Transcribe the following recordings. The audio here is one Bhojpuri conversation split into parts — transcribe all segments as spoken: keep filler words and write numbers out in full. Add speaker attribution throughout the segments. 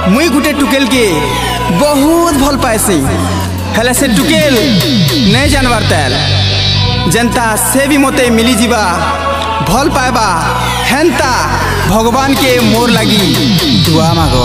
Speaker 1: मुई गुटे टुकेल के बहुत भल पाएसी हेले से टुकेल नहीं जानवर तेल जनता से भी मते मिली जीवा भल पाएबा हेंता भगवान के मोर लगी दुआ मागो।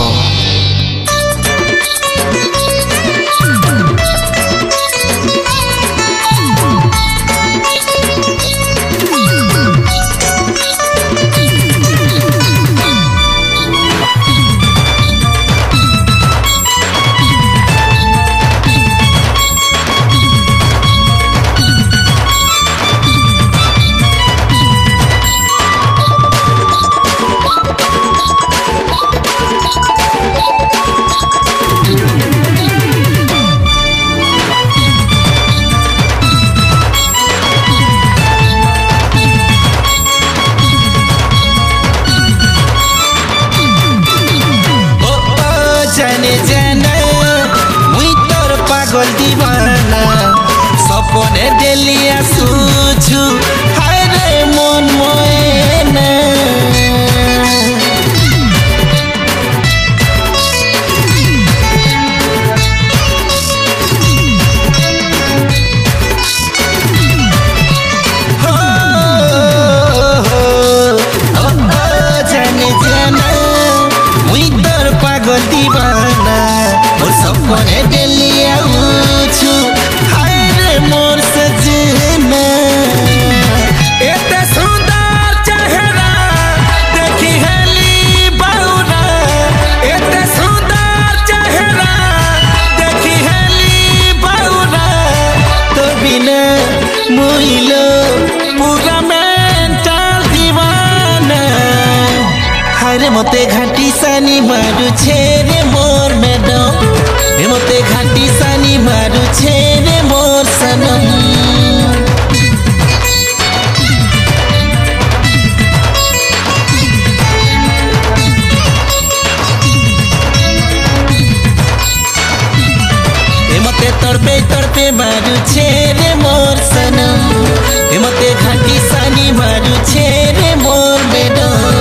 Speaker 2: दीवाना सपने डेलिया सूझू हाय रे मन मोएना हो हो ओ जाने जाना मुई तोर पागल दीवाना और सपने डेलिया हाय रे मोर सजना एते सुंदर चेहरा देखी हेली बहुरा एते सुंदर चेहरा देखी हेली बहुरा तो बिना मुइलो पूरा मेंटल दीवाना हाय रे मते घाटी सानी मारू छेरे मोर मैडम हे मते घाटी सानी मारू छेरे मोर सनम हे मते तड़पे तड़पे मारू छेरे मोर सनम हे मते घाटी सानी मारू छेरे मोर मैडम।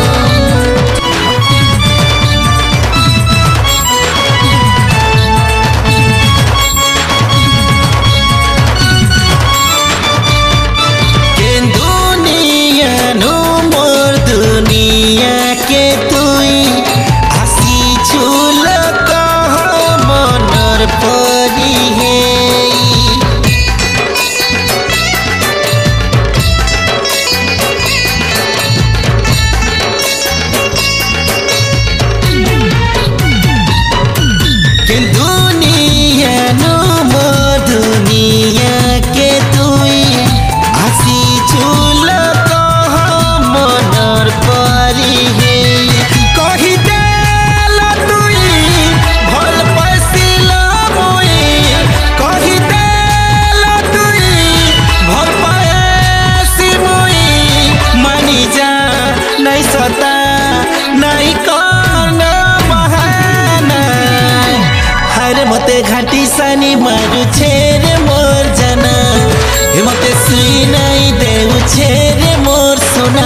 Speaker 2: मते घाटी सानी मारू छेरे मोर जना हे मते सुई नहीं देऊ छेरे मोर सोना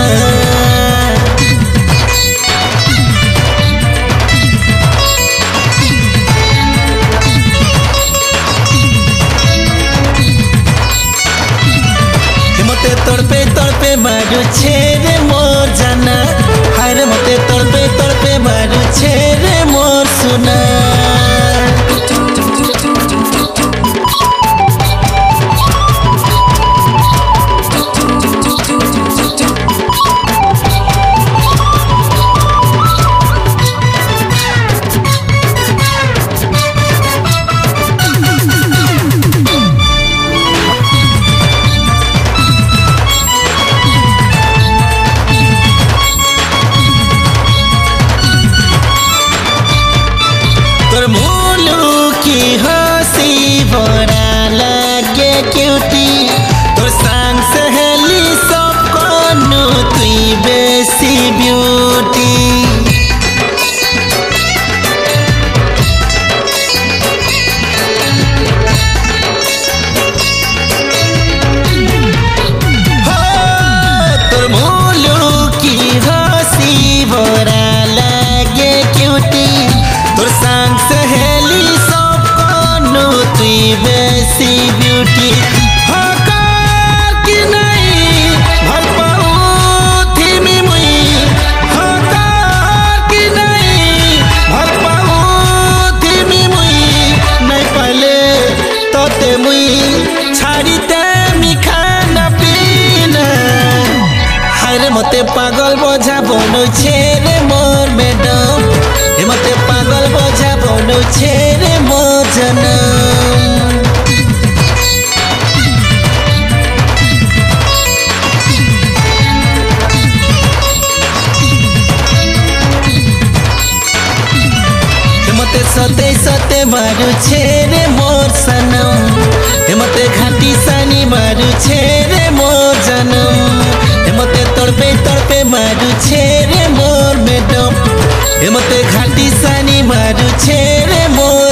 Speaker 2: हे मते तड़पे तड़पे मारू छेरे मोर जना हाय रे मते तड़पे तड़पे मारू छेरे मोर सोना। छुट्टी हकार कि नहीं भल पाऊ थिमी मुई हकार कि नहीं भल पाऊ थिमी मुई नहीं पाले तोते मुई छाड़ी दे मी खाना पीना हाय मते पागल बोझा बनो छेरे मोर मैडम हे मते पागल बोझा बनो छेरे मोर जनम मते सते सते मारू छेरे मोर सनम हे मते घाटी सानी मारू छेरे मोर जनम हे मते तड़पे तड़पे मारू छेरे मोर मैडम हे मते घाटी सानी मारू छेरे मोर